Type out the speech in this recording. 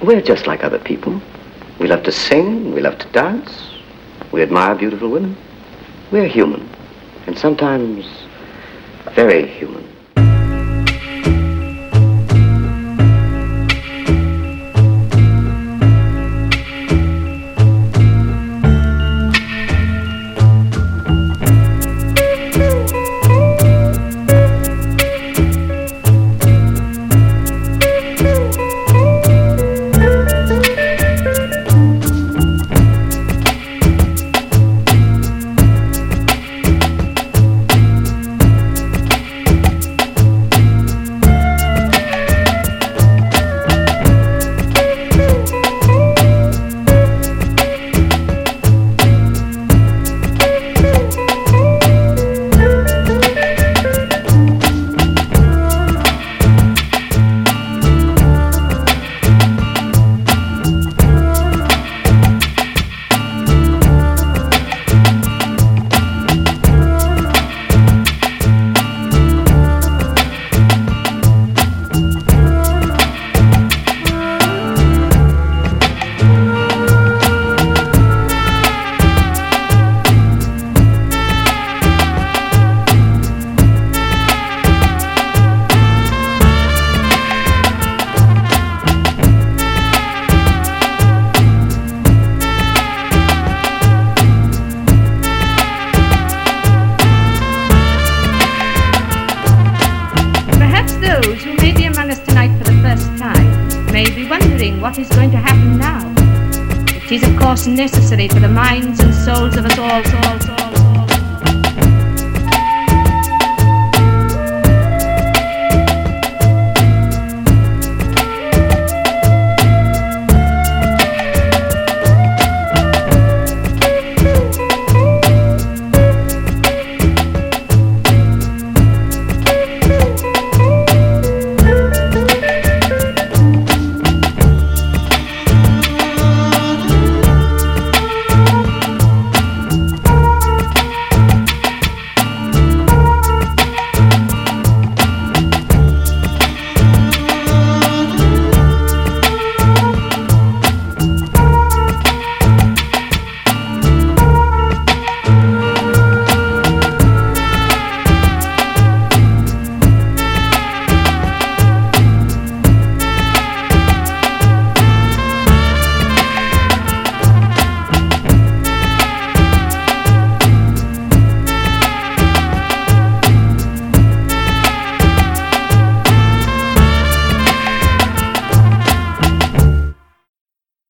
We're just like other people. We love to sing, we love to dance, we admire beautiful women. We're human, and sometimes very human. What is going to happen now? It is, of course, necessary for the minds and souls of us all.